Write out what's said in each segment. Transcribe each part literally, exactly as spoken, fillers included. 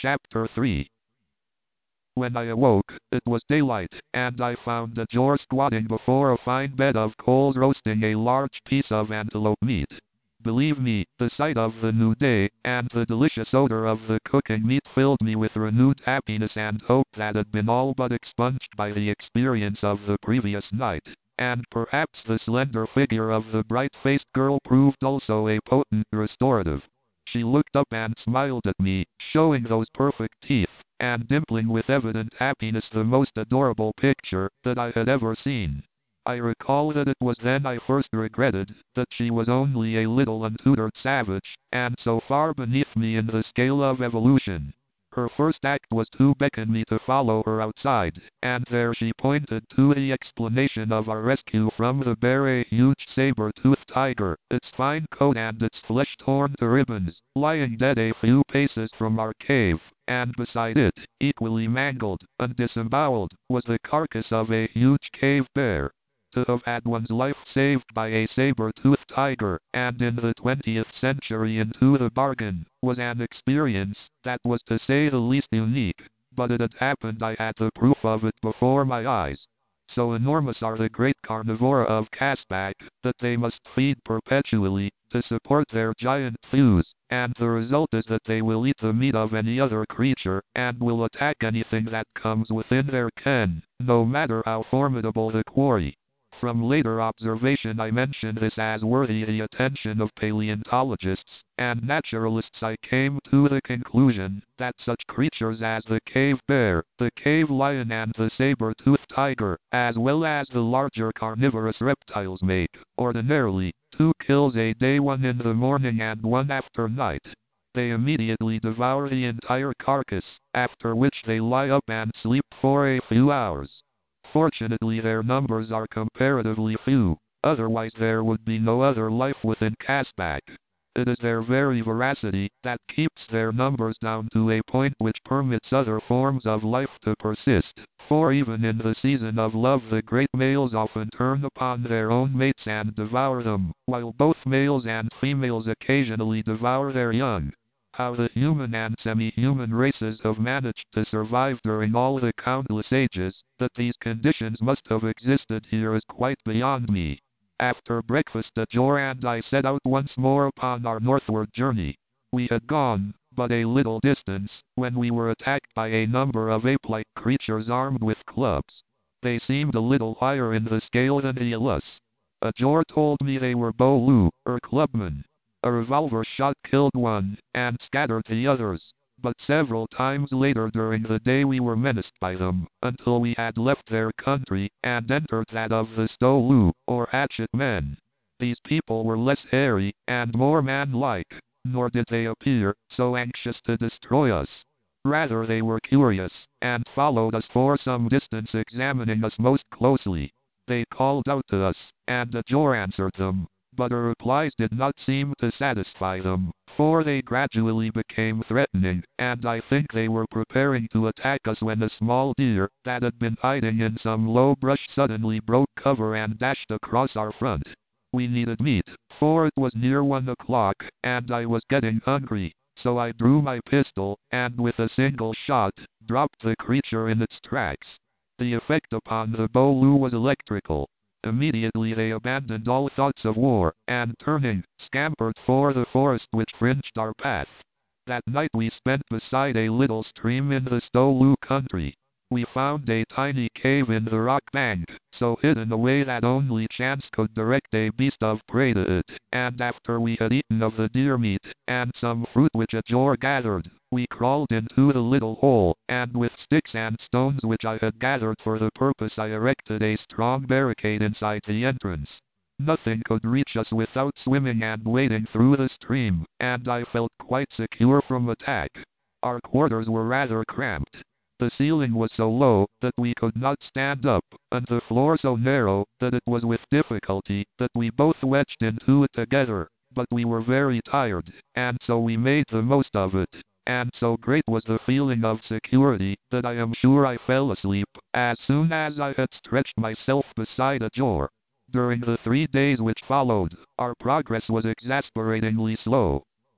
Chapter three. When I awoke, it was daylight, and I found Ajor squatting before a fine bed of coals roasting a large piece of antelope meat. Believe me, the sight of the new day, and the delicious odor of the cooking meat filled me with renewed happiness and hope that had been all but expunged by the experience of the previous night. And perhaps the slender figure of the bright-faced girl proved also a potent restorative. She looked up and smiled at me, showing those perfect teeth, and dimpling with evident happiness the most adorable picture that I had ever seen. I recall that it was then I first regretted that she was only a little untutored savage, and so far beneath me in the scale of evolution. Her first act was to beckon me to follow her outside, and there she pointed to the explanation of our rescue from the bear, a huge saber-toothed tiger, its fine coat and its flesh torn to ribbons, lying dead a few paces from our cave, and beside it, equally mangled and disemboweled, was the carcass of a huge cave bear. To have had one's life saved by a saber-toothed tiger, and in the twentieth century into the bargain, was an experience that was to say the least unique, but it had happened. I had the proof of it before my eyes. So enormous are the great carnivora of Caspak, that they must feed perpetually, to support their giant thews, and the result is that they will eat the meat of any other creature, and will attack anything that comes within their ken, no matter how formidable the quarry. From later observation I mention this as worthy the attention of paleontologists and naturalists. I came to the conclusion that such creatures as the cave bear, the cave lion and the saber-toothed tiger, as well as the larger carnivorous reptiles make, ordinarily, two kills a day, one in the morning and one after night. They immediately devour the entire carcass, after which they lie up and sleep for a few hours. Fortunately their numbers are comparatively few, otherwise there would be no other life within Caspak. It is their very voracity that keeps their numbers down to a point which permits other forms of life to persist, for even in the season of love the great males often turn upon their own mates and devour them, while both males and females occasionally devour their young. How the human and semi-human races have managed to survive during all the countless ages that these conditions must have existed here is quite beyond me. After breakfast Ajor and I set out once more upon our northward journey. We had gone but a little distance when we were attacked by a number of ape-like creatures armed with clubs. They seemed a little higher in the scale than the Ilus. Ajor told me they were Bolu, or clubmen. A revolver shot killed one, and scattered the others, but several times later during the day we were menaced by them, until we had left their country, and entered that of the Stolu, or hatchet men. These people were less hairy, and more man-like, nor did they appear so anxious to destroy us. Rather they were curious, and followed us for some distance, examining us most closely. They called out to us, and Ajor answered them, but our replies did not seem to satisfy them, for they gradually became threatening, and I think they were preparing to attack us when a small deer, that had been hiding in some low brush, suddenly broke cover and dashed across our front. We needed meat, for it was near one o'clock, and I was getting hungry, so I drew my pistol, and with a single shot, dropped the creature in its tracks. The effect upon the Bolu was electrical. Immediately they abandoned all thoughts of war, and turning, scampered for the forest which fringed our path. That night we spent beside a little stream in the Stolu country. We found a tiny cave in the rock bank, so hidden away that only chance could direct a beast of prey to it, and after we had eaten of the deer meat, and some fruit which Ajor gathered, we crawled into the little hole, and with sticks and stones which I had gathered for the purpose I erected a strong barricade inside the entrance. Nothing could reach us without swimming and wading through the stream, and I felt quite secure from attack. Our quarters were rather cramped. The ceiling was so low that we could not stand up, and the floor so narrow that it was with difficulty that we both wedged into it together, but we were very tired, and so we made the most of it. And so great was the feeling of security that I am sure I fell asleep as soon as I had stretched myself beside Ajor. During the three days which followed, our progress was exasperatingly slow.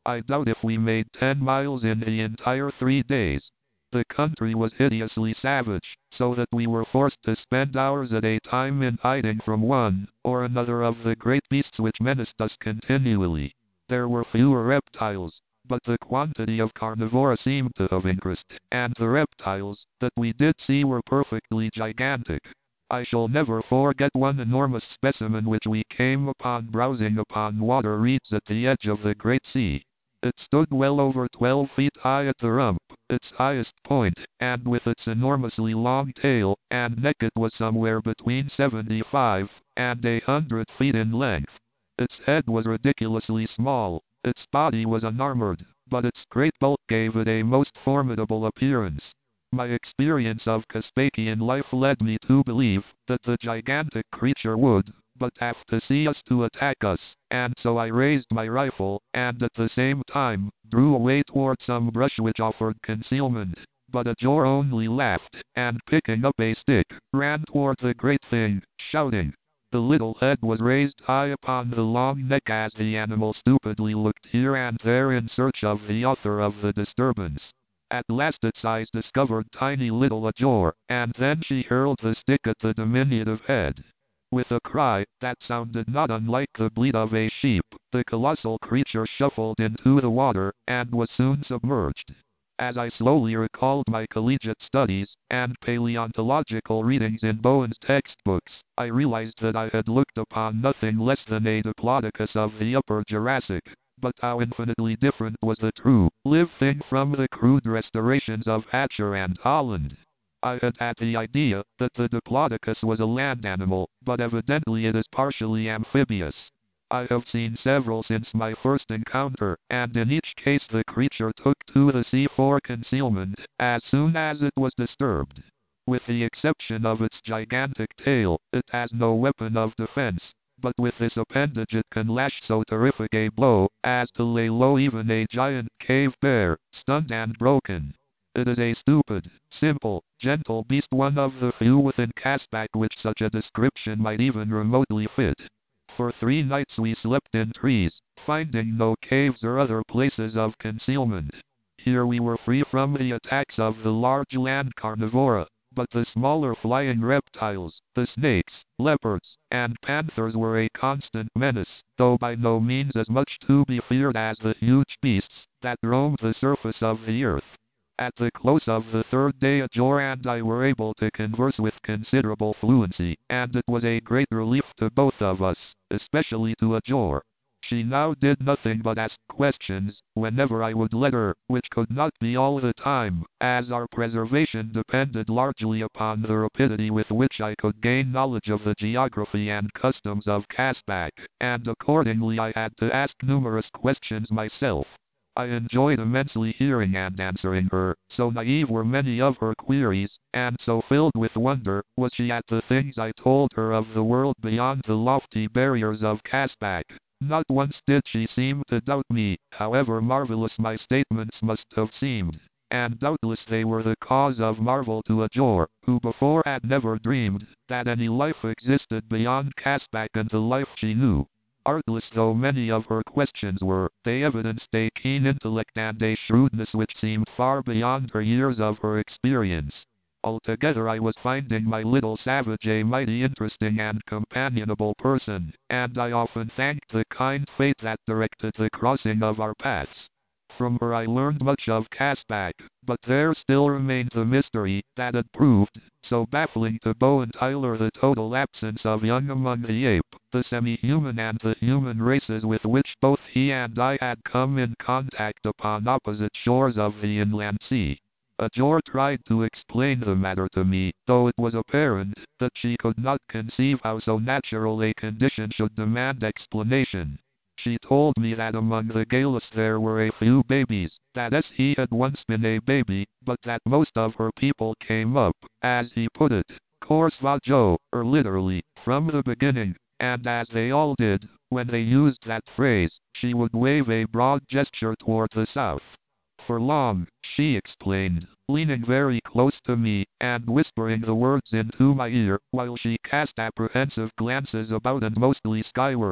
I doubt if we made ten miles in the entire three days. The country was hideously savage, so that we were forced to spend hours at a time in hiding from one or another of the great beasts which menaced us continually. There were fewer reptiles, but the quantity of carnivora seemed to have increased, and the reptiles that we did see were perfectly gigantic. I shall never forget one enormous specimen which we came upon browsing upon water reeds at the edge of the Great Sea. It stood well over twelve feet high at the rump, its highest point, and with its enormously long tail and neck it was somewhere between seventy-five and a hundred feet in length. Its head was ridiculously small, its body was unarmored, but its great bulk gave it a most formidable appearance. My experience of Caspakian life led me to believe that the gigantic creature would but have to see us to attack us, and so I raised my rifle, and at the same time, drew away toward some brush which offered concealment. But Ajor only laughed, and picking up a stick, ran toward the great thing, shouting. The little head was raised high upon the long neck as the animal stupidly looked here and there in search of the author of the disturbance. At last its eyes discovered tiny little Ajor, and then she hurled the stick at the diminutive head. With a cry that sounded not unlike the bleat of a sheep, the colossal creature shuffled into the water, and was soon submerged. As I slowly recalled my collegiate studies and paleontological readings in Bowen's textbooks, I realized that I had looked upon nothing less than a Diplodocus of the Upper Jurassic. But how infinitely different was the true, live thing from the crude restorations of Hatcher and Holland. I had had the idea that the Diplodocus was a land animal, but evidently it is partially amphibious. I have seen several since my first encounter, and in each case the creature took to the sea for concealment as soon as it was disturbed. With the exception of its gigantic tail, it has no weapon of defense, but with this appendage it can lash so terrific a blow as to lay low even a giant cave bear, stunned and broken. It is a stupid, simple, gentle beast, one of the few within Caspak which such a description might even remotely fit. For three nights we slept in trees, finding no caves or other places of concealment. Here we were free from the attacks of the large land carnivora, but the smaller flying reptiles, the snakes, leopards, and panthers were a constant menace, though by no means as much to be feared as the huge beasts that roamed the surface of the earth. At the close of the third day Ajor and I were able to converse with considerable fluency, and it was a great relief to both of us, especially to Ajor. She now did nothing but ask questions, whenever I would let her, which could not be all the time, as our preservation depended largely upon the rapidity with which I could gain knowledge of the geography and customs of Caspak, and accordingly I had to ask numerous questions myself. I enjoyed immensely hearing and answering her, so naive were many of her queries, and so filled with wonder was she at the things I told her of the world beyond the lofty barriers of Caspak. Not once did she seem to doubt me, however marvelous my statements must have seemed, and doubtless they were the cause of marvel to Ajor, who before had never dreamed that any life existed beyond Caspak and the life she knew. Artless though many of her questions were, they evidenced a keen intellect and a shrewdness which seemed far beyond her years of her experience. Altogether I was finding my little savage a mighty interesting and companionable person, and I often thanked the kind fate that directed the crossing of our paths. From her I learned much of Caspak, but there still remained the mystery that had proved so baffling to Bowen Tyler, the total absence of young among the ape, the semi-human and the human races with which both he and I had come in contact upon opposite shores of the inland sea. Ajor tried to explain the matter to me, though it was apparent that she could not conceive how so natural a condition should demand explanation. She told me that among the Galus there were a few babies, that as he had once been a baby, but that most of her people came up, as he put it, Korsvajo, or literally, from the beginning, and as they all did, when they used that phrase, she would wave a broad gesture toward the south. For long, she explained, leaning very close to me, and whispering the words into my ear, while she cast apprehensive glances about and mostly skyward.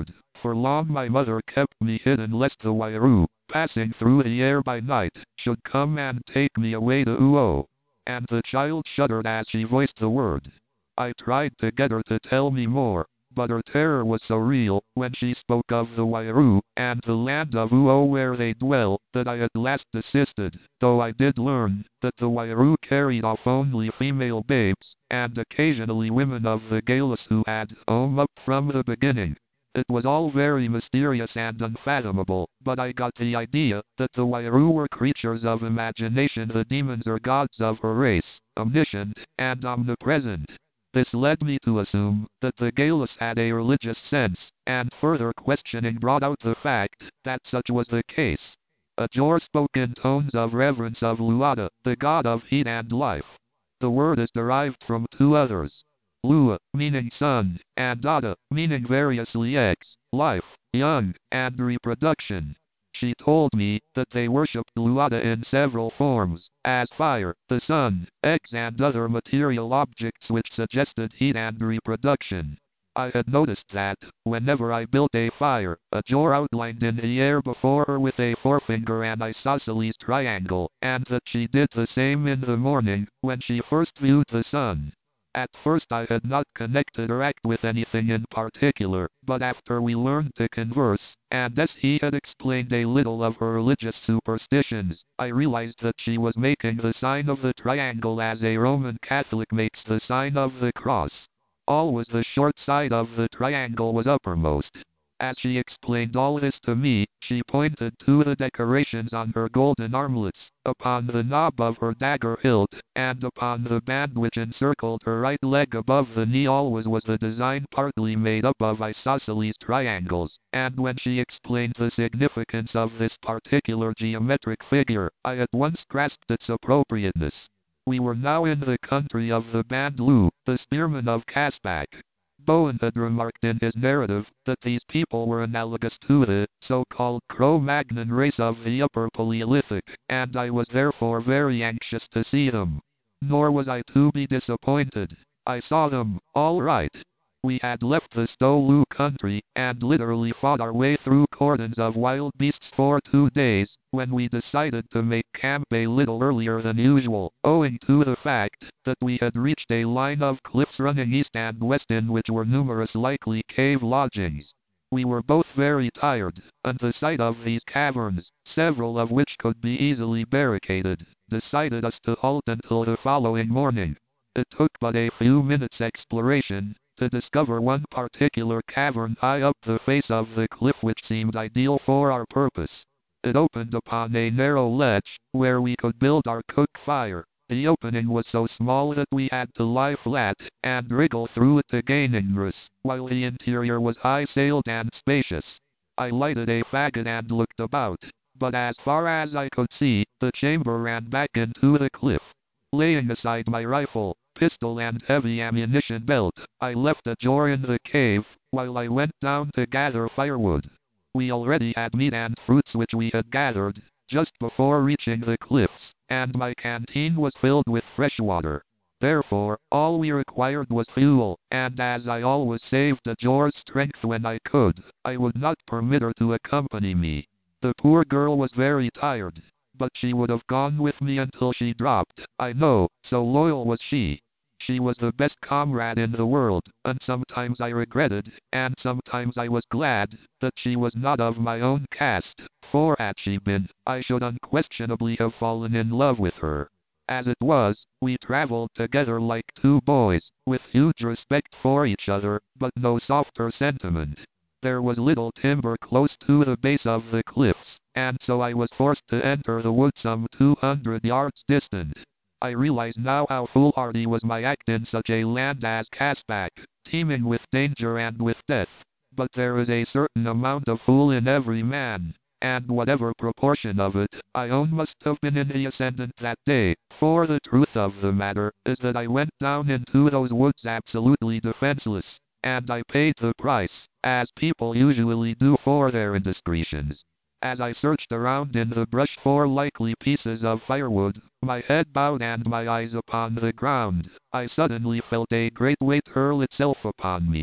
for long my mother kept me hidden lest the Wairu, passing through the air by night, should come and take me away to Uo. And the child shuddered as she voiced the word. I tried to get her to tell me more, but her terror was so real, when she spoke of the Wairu, and the land of Uo where they dwell, that I at last desisted, though I did learn, that the Wairu carried off only female babes, and occasionally women of the Galus who had come up from the beginning. It was all very mysterious and unfathomable, but I got the idea that the Wairu were creatures of imagination, the demons or gods of her race, omniscient and omnipresent. This led me to assume that the Galus had a religious sense, and further questioning brought out the fact that such was the case. Ajor spoke in tones of reverence of Luada, the god of heat and life. The word is derived from two others. Lua, meaning sun, and Ada, meaning variously eggs, life, young, and reproduction. She told me that they worshipped Luada in several forms, as fire, the sun, eggs and other material objects which suggested heat and reproduction. I had noticed that, whenever I built a fire, Ajor outlined in the air before her with a forefinger an isosceles triangle, and that she did the same in the morning, when she first viewed the sun. At first I had not connected her act with anything in particular, but after we learned to converse, and as he had explained a little of her religious superstitions, I realized that she was making the sign of the triangle as a Roman Catholic makes the sign of the cross. Always the short side of the triangle was uppermost. As she explained all this to me, she pointed to the decorations on her golden armlets, upon the knob of her dagger hilt, and upon the band which encircled her right leg above the knee. Always was the design partly made up of isosceles triangles, and when she explained the significance of this particular geometric figure, I at once grasped its appropriateness. We were now in the country of the Bandlu, the spearmen of Caspak. Bowen had remarked in his narrative that these people were analogous to the so-called Cro-Magnon race of the Upper Paleolithic, and I was therefore very anxious to see them. Nor was I to be disappointed. I saw them, all right. We had left the Stolu country, and literally fought our way through cordons of wild beasts for two days, when we decided to make camp a little earlier than usual, owing to the fact that we had reached a line of cliffs running east and west in which were numerous likely cave lodgings. We were both very tired, and the sight of these caverns, several of which could be easily barricaded, decided us to halt until the following morning. It took but a few minutes' exploration to discover one particular cavern high up the face of the cliff which seemed ideal for our purpose. It opened upon a narrow ledge, where we could build our cook fire. The opening was so small that we had to lie flat, and wriggle through it to gain ingress, while the interior was high-ceiled and spacious. I lighted a faggot and looked about, but as far as I could see, the chamber ran back into the cliff. Laying aside my rifle, pistol and heavy ammunition belt, I left Ajor in the cave, while I went down to gather firewood. We already had meat and fruits which we had gathered just before reaching the cliffs, and my canteen was filled with fresh water. Therefore, all we required was fuel, and as I always saved Ajor's strength when I could, I would not permit her to accompany me. The poor girl was very tired, but she would have gone with me until she dropped, I know, so loyal was she. She was the best comrade in the world, and sometimes I regretted, and sometimes I was glad, that she was not of my own caste, for had she been, I should unquestionably have fallen in love with her. As it was, we traveled together like two boys, with huge respect for each other, but no softer sentiment. There was little timber close to the base of the cliffs, and so I was forced to enter the wood some two hundred yards distant. I realize now how foolhardy was my act in such a land as Caspak, teeming with danger and with death. But there is a certain amount of fool in every man, and whatever proportion of it, I own must have been in the ascendant that day, for the truth of the matter is that I went down into those woods absolutely defenseless, and I paid the price, as people usually do for their indiscretions. As I searched around in the brush for likely pieces of firewood, my head bowed and my eyes upon the ground, I suddenly felt a great weight hurl itself upon me.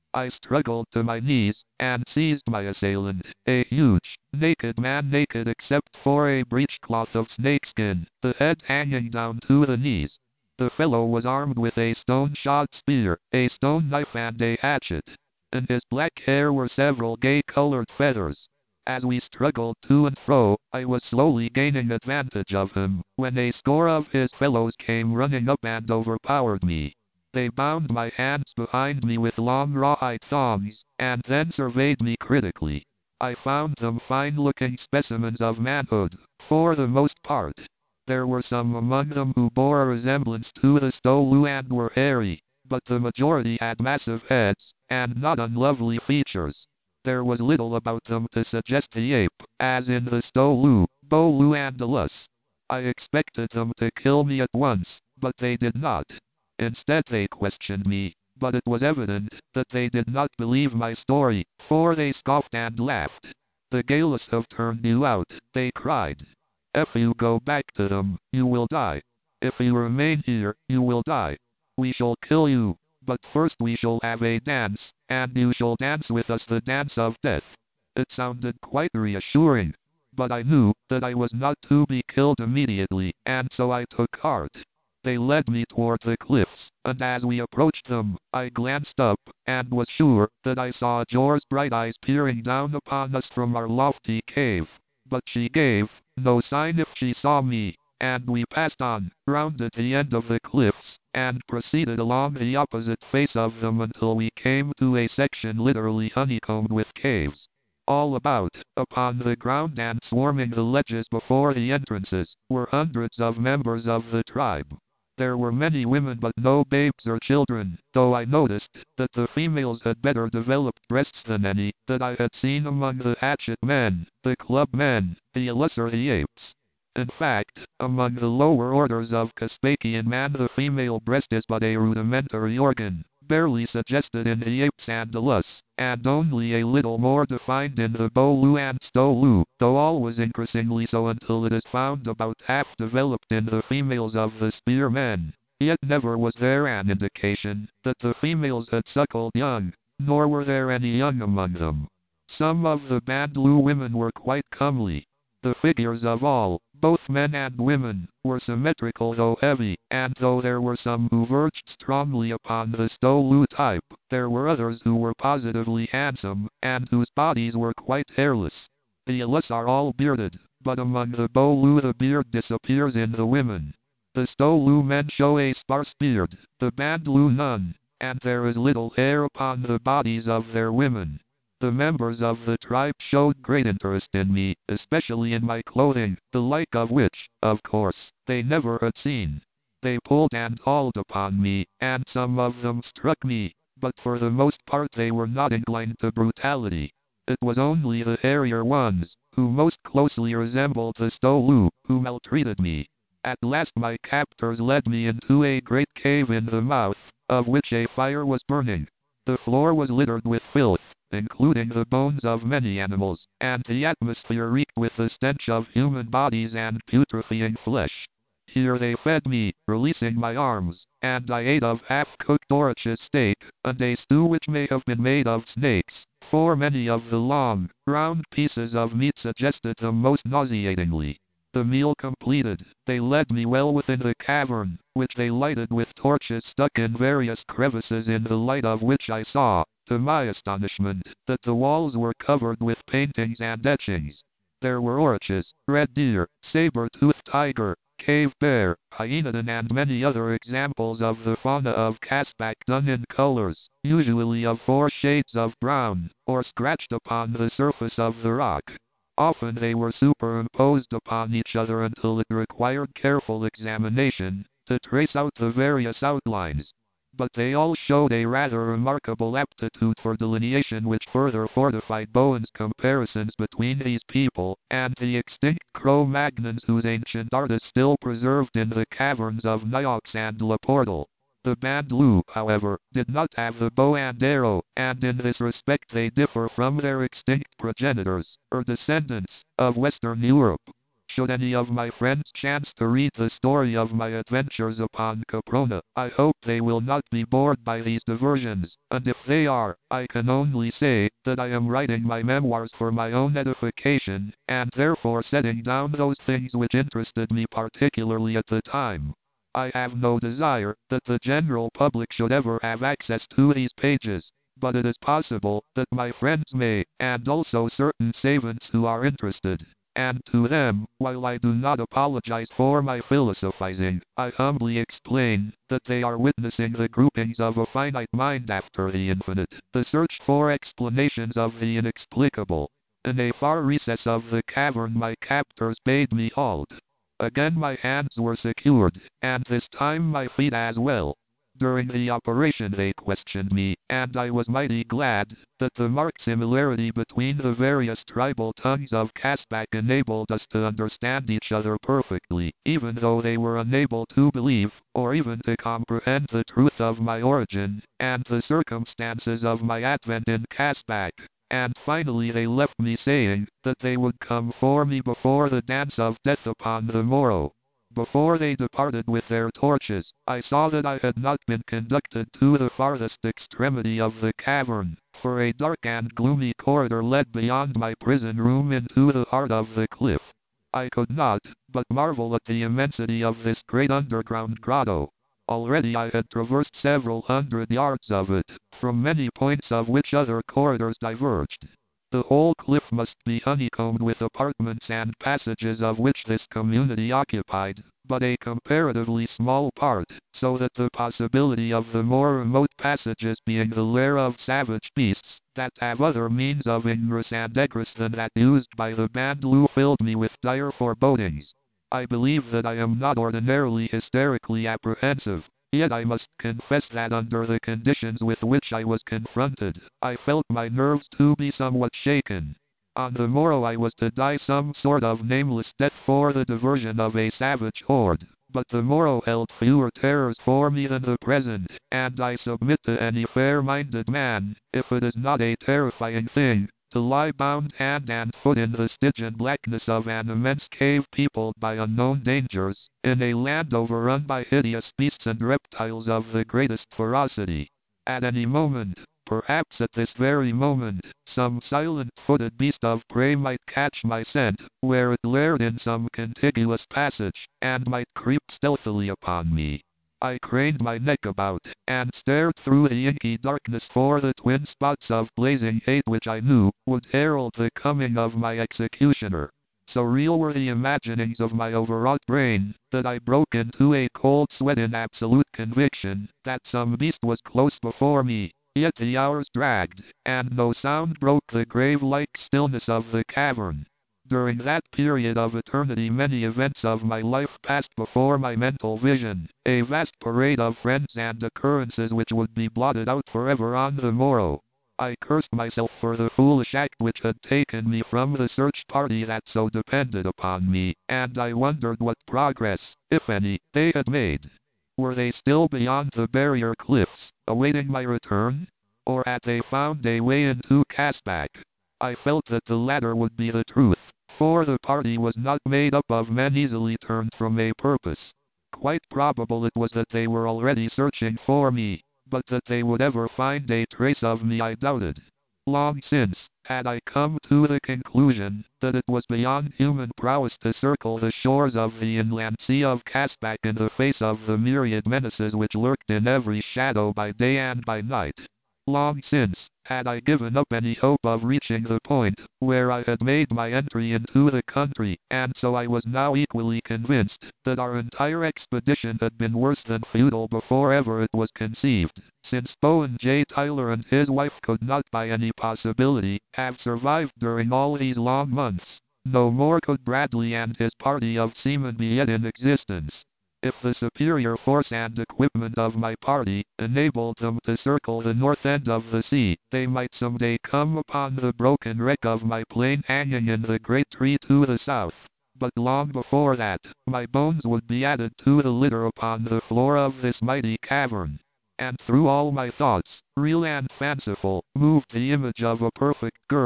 I struggled to my knees, and seized my assailant, a huge, naked man, naked except for a breechcloth of snakeskin, the head hanging down to the knees. The fellow was armed with a stone-shod spear, a stone knife and a hatchet. In his black hair were several gay-colored feathers. As we struggled to and fro, I was slowly gaining advantage of him, when a score of his fellows came running up and overpowered me. They bound my hands behind me with long rawhide thongs, and then surveyed me critically. I found them fine-looking specimens of manhood, for the most part. There were some among them who bore a resemblance to the Stolu and were hairy, but the majority had massive heads, and not unlovely features. There was little about them to suggest the ape, as in the Stolu, Bolu and Alus. I expected them to kill me at once, but they did not. Instead they questioned me, but it was evident that they did not believe my story, for they scoffed and laughed. The Galus have turned you out, they cried. If you go back to them, you will die. If you remain here, you will die. We shall kill you, but first we shall have a dance, and you shall dance with us the dance of death. It sounded quite reassuring, but I knew that I was not to be killed immediately, and so I took heart. They led me toward the cliffs, and as we approached them, I glanced up, and was sure that I saw Jor's bright eyes peering down upon us from our lofty cave. But she gave no sign if she saw me, and we passed on, rounded the end of the cliffs, and proceeded along the opposite face of them until we came to a section literally honeycombed with caves. All about, upon the ground and swarming the ledges before the entrances, were hundreds of members of the tribe. There were many women but no babes or children, though I noticed that the females had better developed breasts than any that I had seen among the hatchet men, the club men, the Alus or the apes. In fact, among the lower orders of Caspakian man the female breast is but a rudimentary organ, barely suggested in the apes and Alus, and only a little more defined in the Bolu and Stolu, though always increasingly so until it is found about half developed in the females of the spearmen. Yet never was there an indication that the females had suckled young, nor were there any young among them. Some of the Bandlu women were quite comely. The figures of all, both men and women, were symmetrical though heavy, and though there were some who verged strongly upon the Stolu type, there were others who were positively handsome, and whose bodies were quite hairless. The Alus are all bearded, but among the Bolu the beard disappears in the women. The Stolu men show a sparse beard, the Bandlu none, and there is little hair upon the bodies of their women. The members of the tribe showed great interest in me, especially in my clothing, the like of which, of course, they never had seen. They pulled and hauled upon me, and some of them struck me, but for the most part they were not inclined to brutality. It was only the hairier ones, who most closely resembled the Stolu, who maltreated me. At last my captors led me into a great cave in the mouth, of which a fire was burning. The floor was littered with filth, including the bones of many animals, and the atmosphere reeked with the stench of human bodies and putrefying flesh. Here they fed me, releasing my arms, and I ate of half-cooked Dorich's steak, and a stew which may have been made of snakes, for many of the long, round pieces of meat suggested them most nauseatingly. The meal completed, they led me well within the cavern, which they lighted with torches stuck in various crevices in the light of which I saw, to my astonishment, that the walls were covered with paintings and etchings. There were orches, red deer, saber-toothed tiger, cave bear, hyaenodon and many other examples of the fauna of Caspak done in colors, usually of four shades of brown, or scratched upon the surface of the rock. Often they were superimposed upon each other until it required careful examination to trace out the various outlines. But they all showed a rather remarkable aptitude for delineation which further fortified Bowen's comparisons between these people and the extinct Cro-Magnons whose ancient art is still preserved in the caverns of Niox and Laportal. The Bandlu, however, did not have the bow and arrow, and in this respect they differ from their extinct progenitors, or descendants, of Western Europe. Should any of my friends chance to read the story of my adventures upon Caprona, I hope they will not be bored by these diversions, and if they are, I can only say that I am writing my memoirs for my own edification, and therefore setting down those things which interested me particularly at the time. I have no desire that the general public should ever have access to these pages, but it is possible that my friends may, and also certain savants who are interested. And to them, while I do not apologize for my philosophizing, I humbly explain that they are witnessing the groupings of a finite mind after the infinite, the search for explanations of the inexplicable. In a far recess of the cavern my captors bade me halt. Again my hands were secured, and this time my feet as well. During the operation they questioned me, and I was mighty glad that the marked similarity between the various tribal tongues of Caspak enabled us to understand each other perfectly, even though they were unable to believe, or even to comprehend the truth of my origin, and the circumstances of my advent in Caspak. And finally they left me saying that they would come for me before the dance of death upon the morrow. Before they departed with their torches, I saw that I had not been conducted to the farthest extremity of the cavern, for a dark and gloomy corridor led beyond my prison room into the heart of the cliff. I could not but marvel at the immensity of this great underground grotto. Already I had traversed several hundred yards of it, from many points of which other corridors diverged. The whole cliff must be honeycombed with apartments and passages of which this community occupied but a comparatively small part, so that the possibility of the more remote passages being the lair of savage beasts that have other means of ingress and egress than that used by the Bandlu filled me with dire forebodings. I believe that I am not ordinarily hysterically apprehensive, yet I must confess that under the conditions with which I was confronted, I felt my nerves to be somewhat shaken. On the morrow I was to die some sort of nameless death for the diversion of a savage horde, but the morrow held fewer terrors for me than the present, and I submit to any fair-minded man, if it is not a terrifying thing, to lie bound hand and foot in the Stygian blackness of an immense cave peopled by unknown dangers, in a land overrun by hideous beasts and reptiles of the greatest ferocity. At any moment, perhaps at this very moment, some silent-footed beast of prey might catch my scent, where it laired in some contiguous passage, and might creep stealthily upon me. I craned my neck about, and stared through the inky darkness for the twin spots of blazing hate which I knew would herald the coming of my executioner. So real were the imaginings of my overwrought brain, that I broke into a cold sweat in absolute conviction that some beast was close before me. Yet the hours dragged, and no sound broke the grave-like stillness of the cavern. During that period of eternity many events of my life passed before my mental vision, a vast parade of friends and occurrences which would be blotted out forever on the morrow. I cursed myself for the foolish act which had taken me from the search party that so depended upon me, and I wondered what progress, if any, they had made. Were they still beyond the barrier cliffs, awaiting my return? Or had they found a way into Caspak? I felt that the latter would be the truth, for the party was not made up of men easily turned from a purpose. Quite probable it was that they were already searching for me, but that they would ever find a trace of me I doubted. Long since, had I come to the conclusion that it was beyond human prowess to circle the shores of the inland sea of Caspak in the face of the myriad menaces which lurked in every shadow by day and by night. Long since, had I given up any hope of reaching the point where I had made my entry into the country, and so I was now equally convinced that our entire expedition had been worse than futile before ever it was conceived, since Bowen J. Tyler and his wife could not by any possibility have survived during all these long months. No more could Bradley and his party of seamen be yet in existence. If the superior force and equipment of my party enabled them to circle the north end of the sea, they might someday come upon the broken wreck of my plane hanging in the great tree to the south. But long before that, my bones would be added to the litter upon the floor of this mighty cavern. And through all my thoughts, real and fanciful, moved the image of a perfect girl,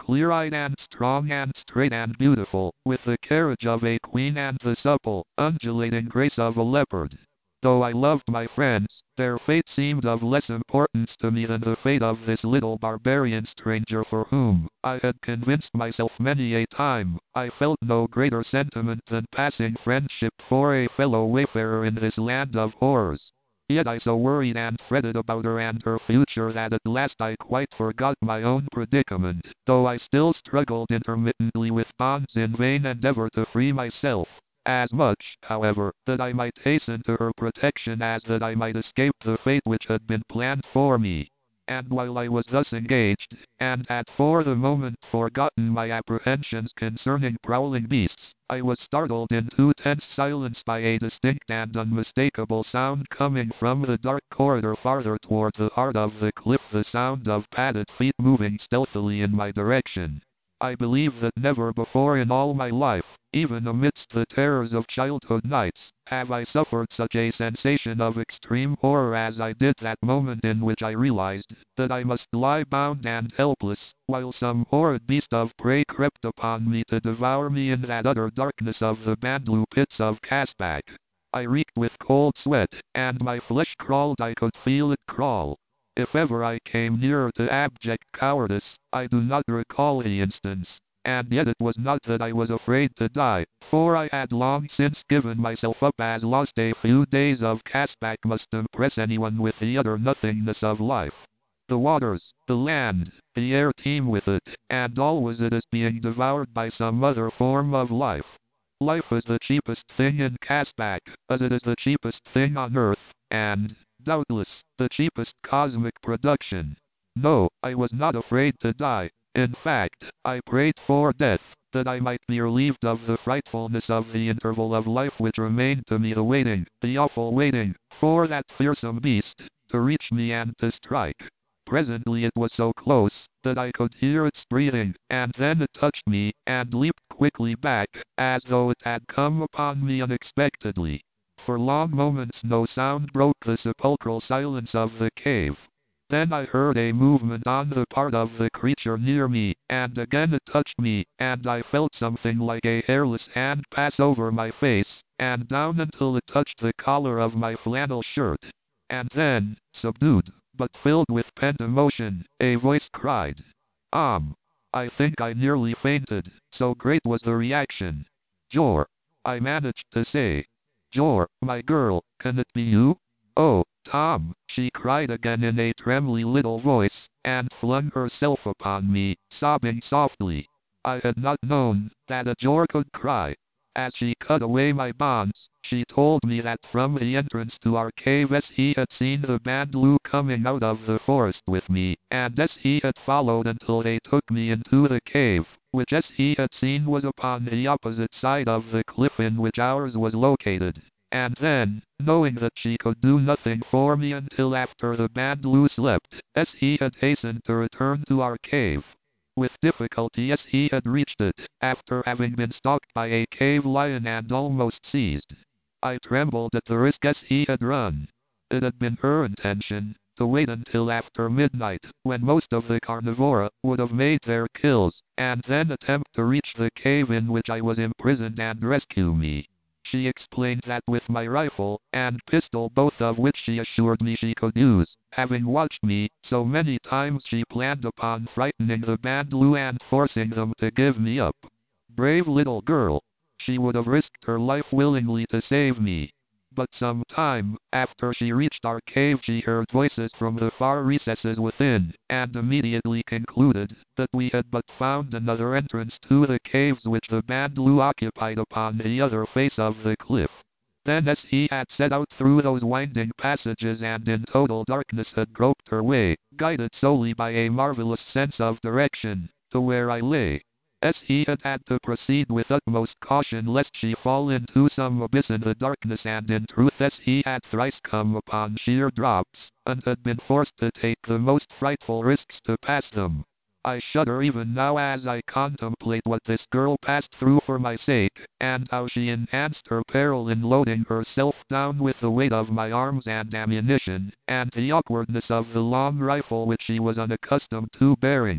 clear-eyed and strong and straight and beautiful, with the carriage of a queen and the supple, undulating grace of a leopard. Though I loved my friends, their fate seemed of less importance to me than the fate of this little barbarian stranger for whom, I had convinced myself many a time, I felt no greater sentiment than passing friendship for a fellow wayfarer in this land of horrors. Yet I so worried and fretted about her and her future that at last I quite forgot my own predicament, though I still struggled intermittently with bonds in vain endeavor to free myself. As much, however, that I might hasten to her protection as that I might escape the fate which had been planned for me. And while I was thus engaged, and had for the moment forgotten my apprehensions concerning prowling beasts, I was startled into tense silence by a distinct and unmistakable sound coming from the dark corridor farther toward the heart of the cliff, the sound of padded feet moving stealthily in my direction. I believe that never before in all my life, even amidst the terrors of childhood nights, have I suffered such a sensation of extreme horror as I did that moment in which I realized that I must lie bound and helpless, while some horrid beast of prey crept upon me to devour me in that utter darkness of the Bandlu pits of Caspak. I reeked with cold sweat, and my flesh crawled. I could feel it crawl. If ever I came nearer to abject cowardice, I do not recall the instance. And yet it was not that I was afraid to die, for I had long since given myself up as lost. A few days of Caspak must impress anyone with the utter nothingness of life. The waters, the land, the air teem with it, and always it is being devoured by some other form of life. Life is the cheapest thing in Caspak, as it is the cheapest thing on Earth, and, doubtless, the cheapest cosmic production. No, I was not afraid to die. In fact, I prayed for death, that I might be relieved of the frightfulness of the interval of life which remained to me, the waiting, the awful waiting, for that fearsome beast to reach me and to strike. Presently it was so close that I could hear its breathing, and then it touched me, and leaped quickly back, as though it had come upon me unexpectedly. For long moments no sound broke the sepulchral silence of the cave. Then I heard a movement on the part of the creature near me, and again it touched me, and I felt something like a hairless hand pass over my face, and down until it touched the collar of my flannel shirt. And then, subdued, but filled with pent emotion, a voice cried, "Um!" I think I nearly fainted, so great was the reaction. "Jor," I managed to say. "Jor, my girl, can it be you?" "Oh, Tom," she cried again in a trembly little voice, and flung herself upon me, sobbing softly. I had not known that a Jor could cry. As she cut away my bonds, she told me that from the entrance to our cave as he had seen the Bandlu coming out of the forest with me, and as he had followed until they took me into the cave, which as he had seen was upon the opposite side of the cliff in which ours was located. And then, knowing that she could do nothing for me until after the Bandlu slept, as he had hastened to return to our cave. With difficulty as he had reached it, after having been stalked by a cave lion and almost seized. I trembled at the risk as he had run. It had been her intention to wait until after midnight, when most of the carnivora would have made their kills, and then attempt to reach the cave in which I was imprisoned and rescue me. She explained that with my rifle and pistol, both of which she assured me she could use, having watched me so many times, she planned upon frightening the Bandlu and forcing them to give me up. Brave little girl! She would have risked her life willingly to save me. But some time after she reached our cave, she heard voices from the far recesses within, and immediately concluded that we had but found another entrance to the caves which the Bandlu occupied upon the other face of the cliff. Then as he had set out through those winding passages and in total darkness had groped her way, guided solely by a marvelous sense of direction, to where I lay. As he had had to proceed with utmost caution lest she fall into some abyss in the darkness, and in truth as he had thrice come upon sheer drops, and had been forced to take the most frightful risks to pass them. I shudder even now as I contemplate what this girl passed through for my sake, and how she enhanced her peril in loading herself down with the weight of my arms and ammunition, and the awkwardness of the long rifle which she was unaccustomed to bearing.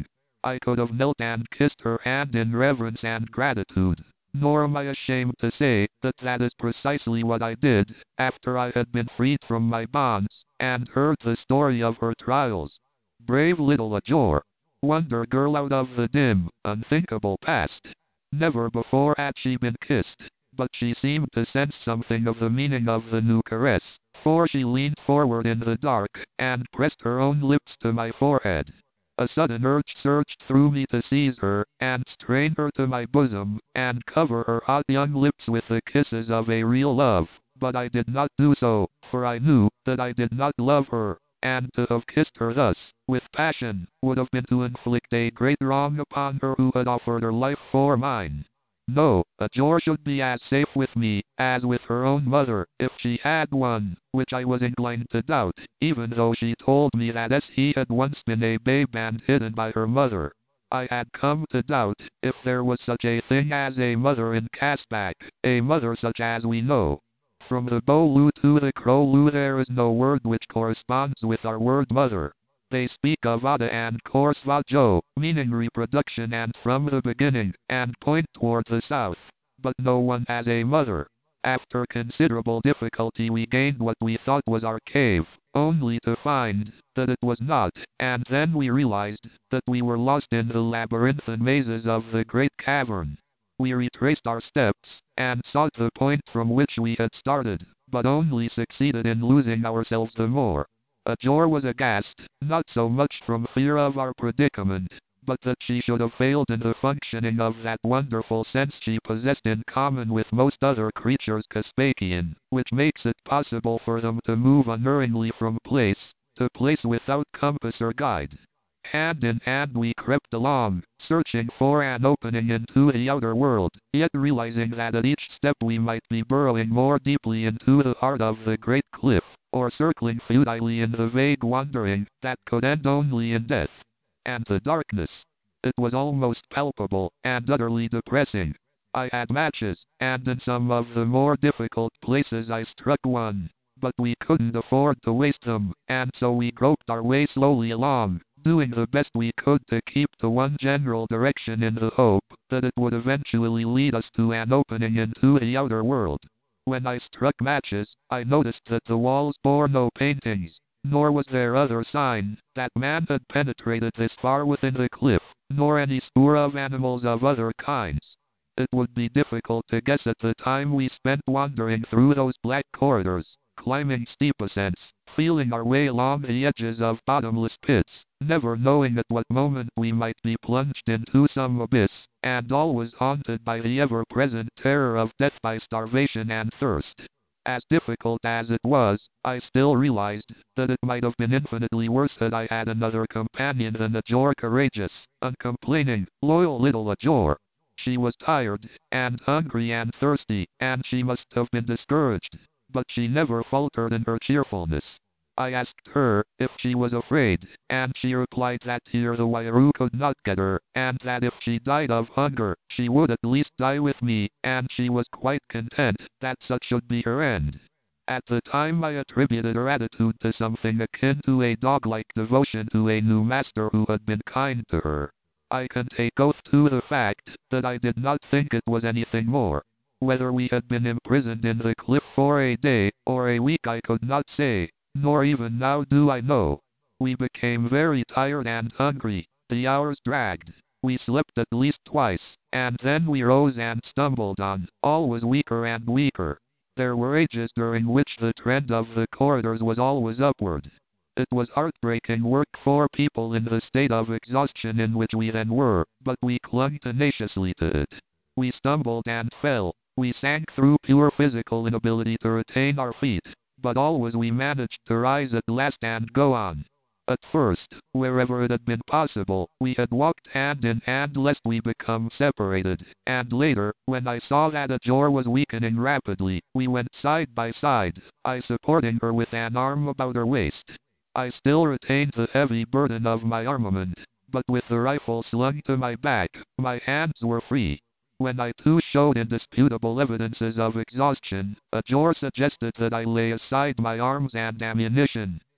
I could have knelt and kissed her hand in reverence and gratitude. Nor am I ashamed to say that that is precisely what I did, after I had been freed from my bonds, and heard the story of her trials. Brave little Ajor! Wonder girl out of the dim, unthinkable past. Never before had she been kissed, but she seemed to sense something of the meaning of the new caress, for she leaned forward in the dark, and pressed her own lips to my forehead. A sudden urge surged through me to seize her, and strain her to my bosom, and cover her hot young lips with the kisses of a real love, but I did not do so, for I knew that I did not love her, and to have kissed her thus, with passion, would have been to inflict a great wrong upon her who had offered her life for mine. No, Ajor should be as safe with me as with her own mother, if she had one, which I was inclined to doubt, even though she told me that as he had once been a babe and hidden by her mother. I had come to doubt if there was such a thing as a mother in Caspak, a mother such as we know. From the Bolu to the Krolu there is no word which corresponds with our word mother. They speak of Ada and Korsvajo, meaning reproduction and from the beginning, and point toward the south. But no one has a mother. After considerable difficulty we gained what we thought was our cave, only to find that it was not, and then we realized that we were lost in the labyrinthine mazes of the great cavern. We retraced our steps, and sought the point from which we had started, but only succeeded in losing ourselves the more. Ajor was aghast, not so much from fear of our predicament, but that she should have failed in the functioning of that wonderful sense she possessed in common with most other creatures Caspakian, which makes it possible for them to move unerringly from place to place without compass or guide. Hand in hand we crept along, searching for an opening into the outer world, yet realizing that at each step we might be burrowing more deeply into the heart of the great cliff, or circling futilely in the vague wandering that could end only in death. And the darkness. It was almost palpable, and utterly depressing. I had matches, and in some of the more difficult places I struck one, but we couldn't afford to waste them, and so we groped our way slowly along, doing the best we could to keep to one general direction in the hope that it would eventually lead us to an opening into the outer world. When I struck matches, I noticed that the walls bore no paintings, nor was there other sign that man had penetrated this far within the cliff, nor any spoor of animals of other kinds. It would be difficult to guess at the time we spent wandering through those black corridors, climbing steep ascents, feeling our way along the edges of bottomless pits, never knowing at what moment we might be plunged into some abyss, and always haunted by the ever-present terror of death by starvation and thirst. As difficult as it was, I still realized that it might have been infinitely worse had I had another companion than Ajor, courageous, uncomplaining, loyal little Ajor. She was tired, and hungry and thirsty, and she must have been discouraged, but she never faltered in her cheerfulness. I asked her if she was afraid, and she replied that here the Wairu could not get her, and that if she died of hunger, she would at least die with me, and she was quite content that such should be her end. At the time I attributed her attitude to something akin to a dog-like devotion to a new master who had been kind to her. I can take oath to the fact that I did not think it was anything more. Whether we had been imprisoned in the cliff for a day or a week I could not say, nor even now do I know. We became very tired and hungry. The hours dragged. We slept at least twice, and then we rose and stumbled on, always weaker and weaker. There were ages during which the trend of the corridors was always upward. It was heartbreaking work for people in the state of exhaustion in which we then were, but we clung tenaciously to it. We stumbled and fell. We sank through pure physical inability to retain our feet, but always we managed to rise at last and go on. At first, wherever it had been possible, we had walked hand in hand lest we become separated, and later, when I saw that Ajor was weakening rapidly, we went side by side, I supporting her with an arm about her waist. I still retained the heavy burden of my armament, but with the rifle slung to my back, my hands were free. When I too showed indisputable evidences of exhaustion, Ajor suggested that I lay aside my arms and ammunition.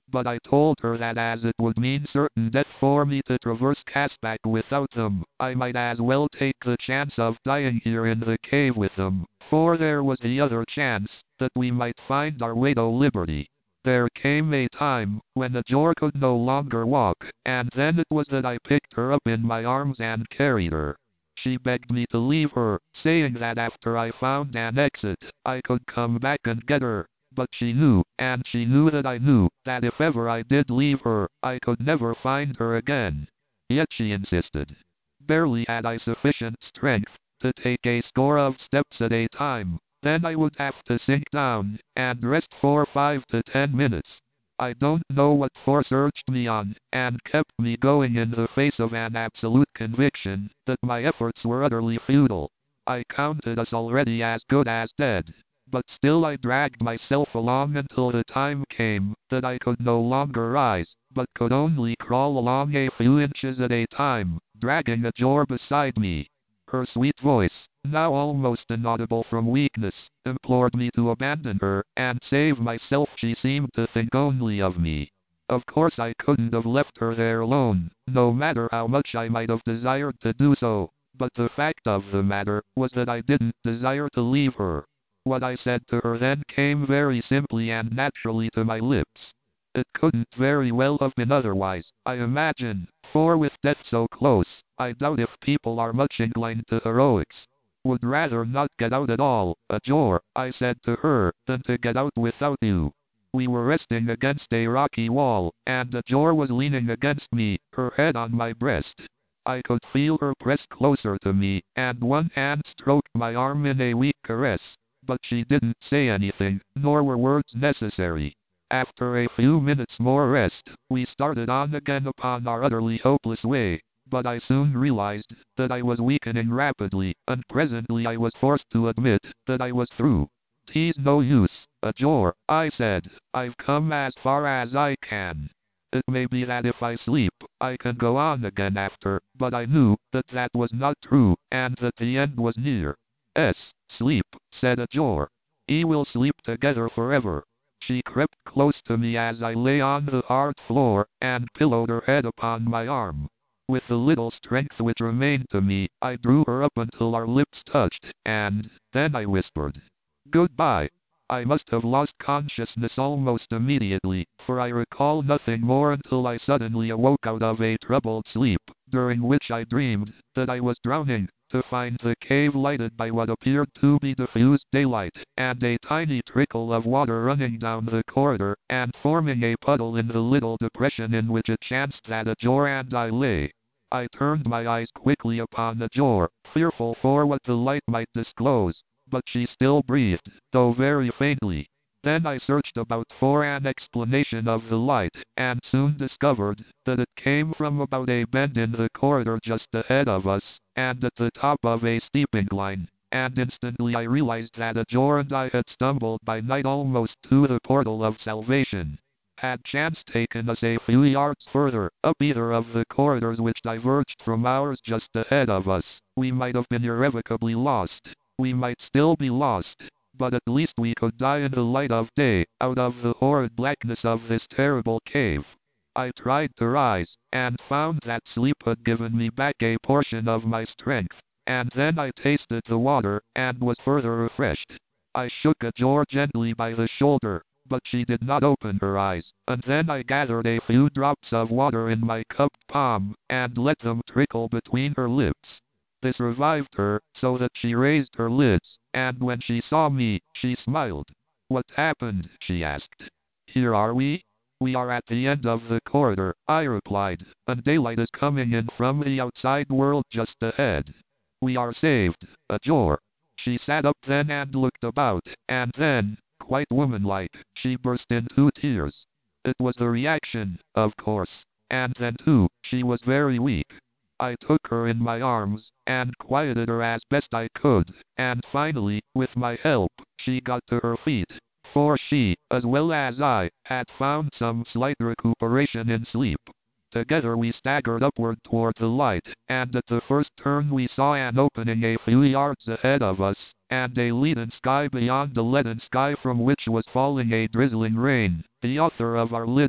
but I told her that as it would mean certain death for me to traverse Caspak without them, I might as well take the chance of dying here in the cave with them, for there was the other chance, that we might find our way to liberty. There came a time when Ajor could no longer walk, and then it was that I picked her up in my arms and carried her. She begged me to leave her, saying that after I found an exit, I could come back and get her. But she knew, and she knew that I knew, that if ever I did leave her, I could never find her again. Yet she insisted. Barely had I sufficient strength to take a score of steps at a time. Then I would have to sink down and rest for five to ten minutes. I don't know what force urged me on, and kept me going in the face of an absolute conviction that my efforts were utterly futile. I counted us already as good as dead. But still I dragged myself along until the time came that I could no longer rise, but could only crawl along a few inches at a time, dragging Ajor beside me. Her sweet voice, now almost inaudible from weakness, implored me to abandon her and save myself. She seemed to think only of me. Of course I couldn't have left her there alone, no matter how much I might have desired to do so, but the fact of the matter was that I didn't desire to leave her. What I said to her then came very simply and naturally to my lips. It couldn't very well have been otherwise, I imagine, for with death so close, I doubt if people are much inclined to heroics. Would rather not get out at all, Ajor, I said to her, than to get out without you. We were resting against a rocky wall, and Ajor was leaning against me, her head on my breast. I could feel her press closer to me, and one hand stroked my arm in a weak caress. But she didn't say anything, nor were words necessary. After a few minutes more rest, we started on again upon our utterly hopeless way, but I soon realized that I was weakening rapidly, and presently I was forced to admit that I was through. "'Tis no use, Ajor," I said. "I've come as far as I can. It may be that if I sleep, I can go on again after," but I knew that that was not true, and that the end was near. "'Es, sleep," said Ajor. "'E will sleep together forever." She crept close to me as I lay on the hard floor, and pillowed her head upon my arm. With the little strength which remained to me, I drew her up until our lips touched, and then I whispered, "Goodbye." I must have lost consciousness almost immediately, for I recall nothing more until I suddenly awoke out of a troubled sleep, during which I dreamed that I was drowning, to find the cave lighted by what appeared to be diffused daylight, and a tiny trickle of water running down the corridor, and forming a puddle in the little depression in which it chanced that Ajor and I lay. I turned my eyes quickly upon Ajor, fearful for what the light might disclose, but she still breathed, though very faintly. Then I searched about for an explanation of the light, and soon discovered that it came from about a bend in the corridor just ahead of us, and at the top of a steep incline, and instantly I realized that Ajor and I had stumbled by night almost to the portal of salvation. Had chance taken us a few yards further, up either of the corridors which diverged from ours just ahead of us, we might have been irrevocably lost. We might still be lost, but at least we could die in the light of day, out of the horrid blackness of this terrible cave. I tried to rise, and found that sleep had given me back a portion of my strength, and then I tasted the water, and was further refreshed. I shook Ajor gently by the shoulder, but she did not open her eyes, and then I gathered a few drops of water in my cupped palm, and let them trickle between her lips. This revived her, so that she raised her lids, and when she saw me, she smiled. "What happened?" she asked. "Here are we?" "We are at the end of the corridor," I replied, "and daylight is coming in from the outside world just ahead. We are saved, Ajor." She sat up then and looked about, and then, quite womanlike, she burst into tears. It was the reaction, of course, and then too, she was very weak. I took her in my arms, and quieted her as best I could, and finally, with my help, she got to her feet, for she, as well as I, had found some slight recuperation in sleep. Together we staggered upward toward the light, and at the first turn we saw an opening a few yards ahead of us, and a leaden sky beyond the leaden sky from which was falling a drizzling rain. The author of our little,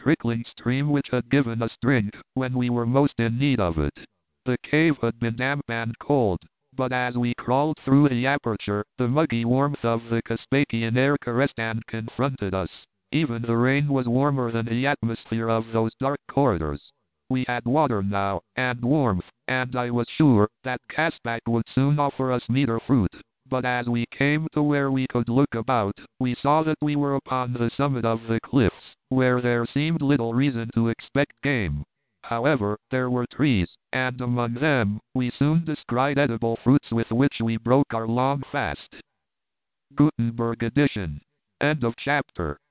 trickling stream which had given us drink when we were most in need of it. The cave had been damp and cold, but as we crawled through the aperture, the muggy warmth of the Caspakian air caressed and confronted us. Even the rain was warmer than the atmosphere of those dark corridors. We had water now, and warmth, and I was sure that Caspak would soon offer us meat or fruit. But as we came to where we could look about, we saw that we were upon the summit of the cliffs, where there seemed little reason to expect game. However, there were trees, and among them, we soon descried edible fruits with which we broke our long fast. Gutenberg edition. End of chapter.